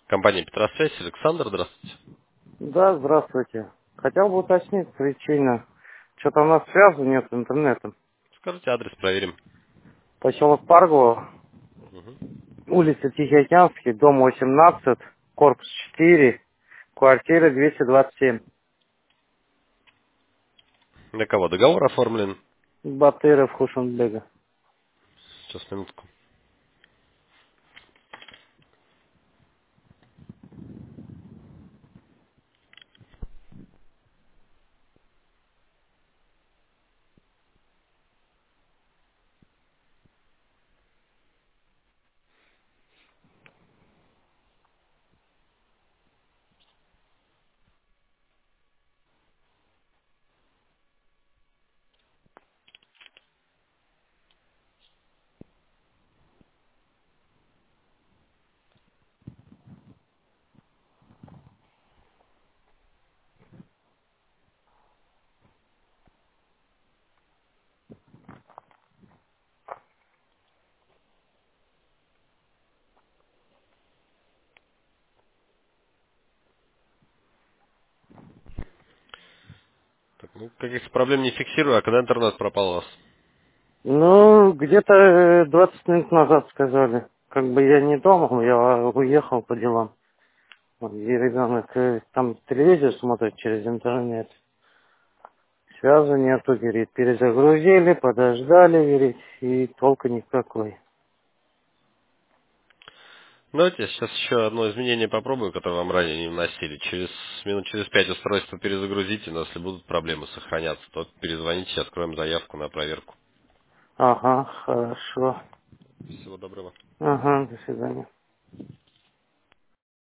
Компания Петросвязь, Александр, здравствуйте. Да, здравствуйте. Хотел бы уточнить причину. Что-то у нас связи нет с интернетом. Скажите адрес, проверим. Поселок Паргово, Мгм. улица Тихоокеанский, дом 18, корпус 4, квартира 227. Для кого договор оформлен? Батыров, Хушенбега. Сейчас, минутку. Так, ну, каких-то проблем не фиксирую, а когда интернет пропал у вас? Ну, где-то 20 минут назад сказали. Как бы я не дома, я уехал по делам. Вот, и ребенок там телевизор смотрит через интернет. Связи нету, говорит. Перезагрузили, подождали, говорит, и толка никакой. Давайте я сейчас еще одно изменение попробую, которое вам ранее не вносили. Минут через 5 устройство перезагрузите, но если будут проблемы сохраняться, то перезвоните, откроем заявку на проверку. Ага, хорошо. Всего доброго. Ага, до свидания.